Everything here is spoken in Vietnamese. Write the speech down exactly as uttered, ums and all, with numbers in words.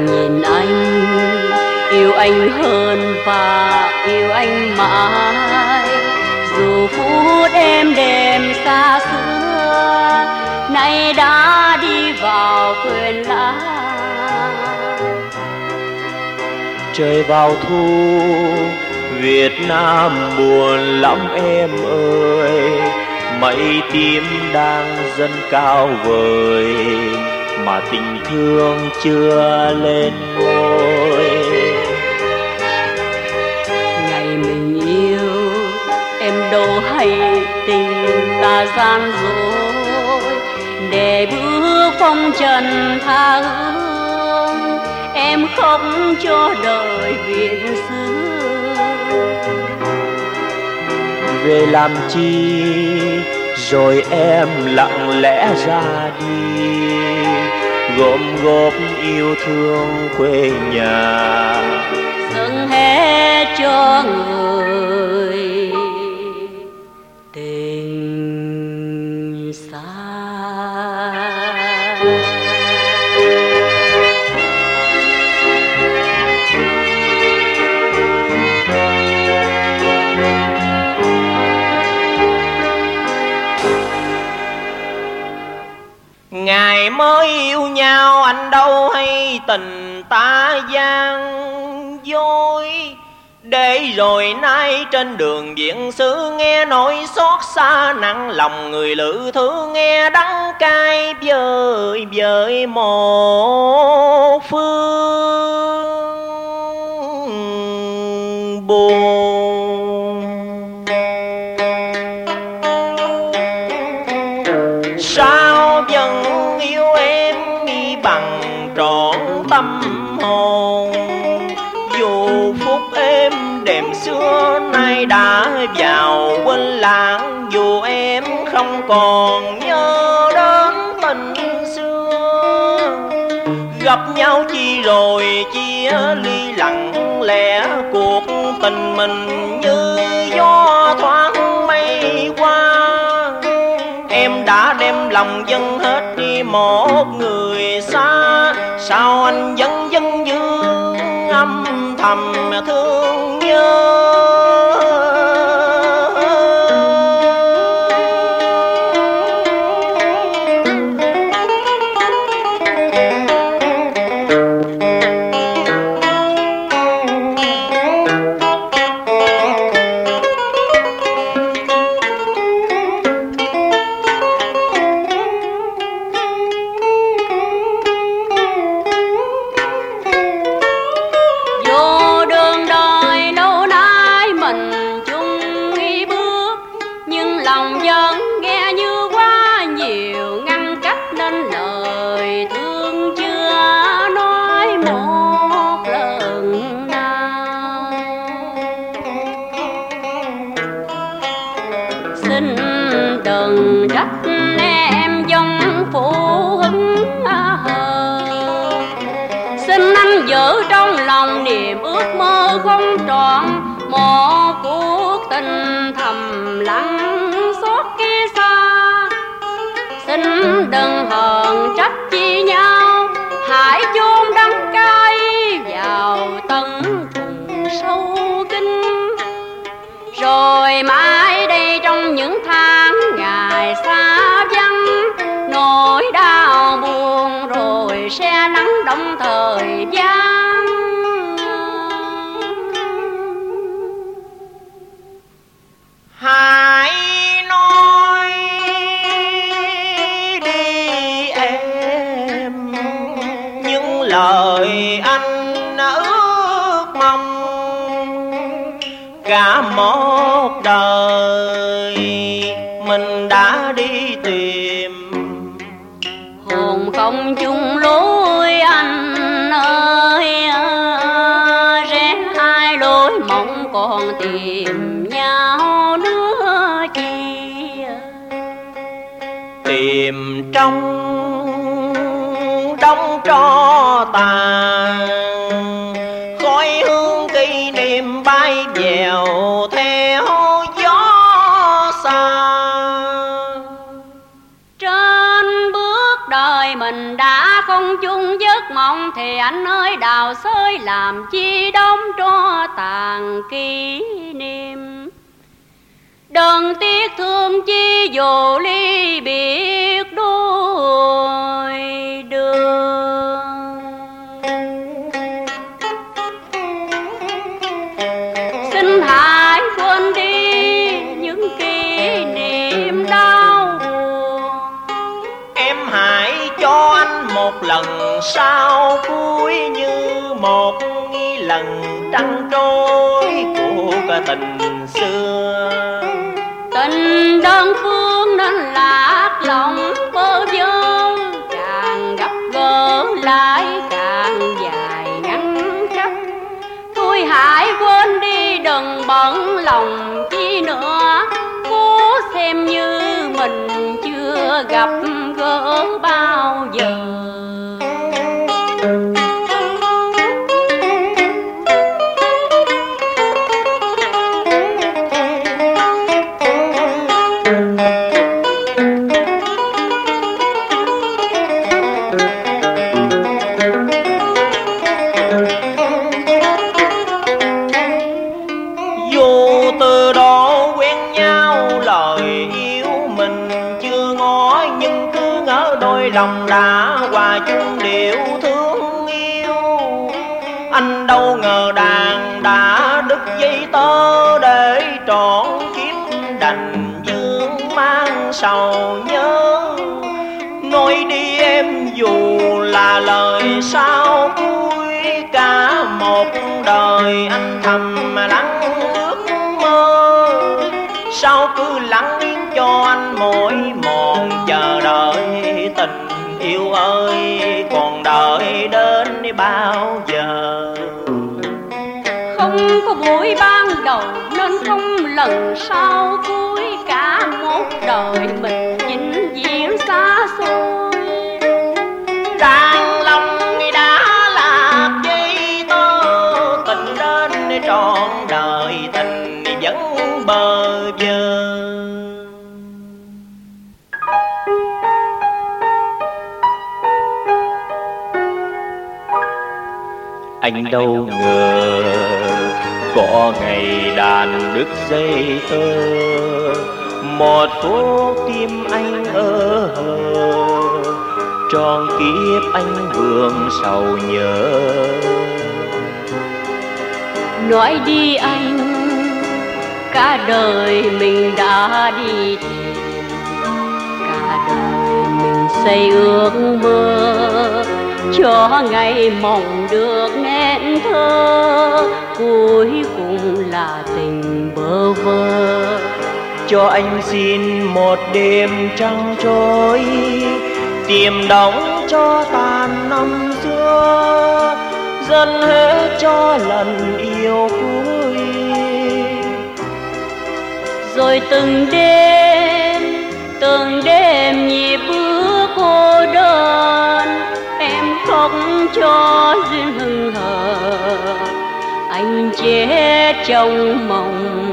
nhìn anh, yêu anh hơn và yêu anh mãi. Dù phút êm đềm xa xưa, nay đã đi vào quên lãng. Trời vào thu, Việt Nam buồn lắm em ơi. Mây tím đang dâng cao vời, mà tình thương chưa lên ngôi. Ngày mình yêu, em đâu hay tình ta gian dối. Để bước phong trần tha hương, em khóc cho đời viện xứ. Về làm chi rồi em lặng lẽ ra đi, gom góp yêu thương quê nhà, dâng hết cho người tình xa. Ngày mới yêu nhau anh đâu hay tình ta gian dối. Để rồi nay trên đường viện xứ, nghe nỗi xót xa nặng lòng người lữ thứ, nghe đắng cay vơi vơi một phương buồn. Sao vẫn yêu em bằng trọn tâm hồn, dù phút em đêm xưa nay đã vào quên lãng. Dù em không còn nhớ đến tình xưa, gặp nhau chi rồi chia ly lặng lẽ. Cuộc tình mình như gió thoáng mây qua, em đã đem lòng dâng hết đi một người xa. Sao anh vẫn vẫn dương âm thầm thương nhớ. Không trọn một cuộc tình thầm lặng xót kia xa. Xin đừng hờn trách chi nhau, hãy chôn đắng cay vào tận cùng sâu kín. Rồi mãi đây trong những tháng ngày xa vắng, nỗi đau buồn rồi sẽ nắng đông thời gian. Hãy nói đi em những lời anh ước mong, cả một đời mình đã đi tìm. Hồn không chung lối anh ơi, rẽ hai lối mong còn tìm nhau nữa chi. Tìm trong đống tro tàn, khói hương kỷ niệm bay dèo theo gió xa. Trên bước đời mình đã không chung giấc mộng thì thì anh ơi đào xới làm chi đóng tro tàn kỷ niệm. Đừng tiếc thương chi dù ly biệt đôi đường. Xin hãy quên đi những kỷ niệm đau buồn. Em hãy cho anh một lần sau cuối như một lần trăng trôi của cả tình xưa. Tình đơn phương nên lạc lòng bơ vơ, càng gặp gỡ lại càng dài ngăn cách. Thôi hãy quên đi đừng bận lòng chi nữa, cố xem như mình chưa gặp gỡ bao giờ. Lòng đã hòa chung điệu thương yêu, anh đâu ngờ đàn đã đứt dây tơ để trọn kiếp đành dương mang sầu nhớ. Nói đi em dù là lời sao cuối, cả một đời anh thầm lắng ước mơ. Sao cứ lặng yên cho anh mỏi mòn chờ đợi tình yêu ơi, còn đợi đến bao giờ. Không có buổi ban đầu nên không lần sau cuối, cả một đời mình vĩnh viễn xa xôi. Đang lòng đã lạc dây tơ, tình đến trọn đời tình vẫn bơ vơ. Anh đâu ngờ có ngày đàn đứt dây tơ, một phút tim anh ơ hờ, tròn kiếp anh vương sầu nhớ. Nói đi anh, cả đời mình đã đi tìm, cả đời mình xây ước mơ, cho ngày mộng được nên thơ, cuối cùng là tình bơ vơ. Cho anh xin một đêm trăng trôi, tìm đóng cho tàn năm xưa, dâng hết cho lần yêu cuối. Rồi từng đêm, từng đêm nhịp bước cô đơn, em khóc cho duyên hừng hờ, anh chết trong mộng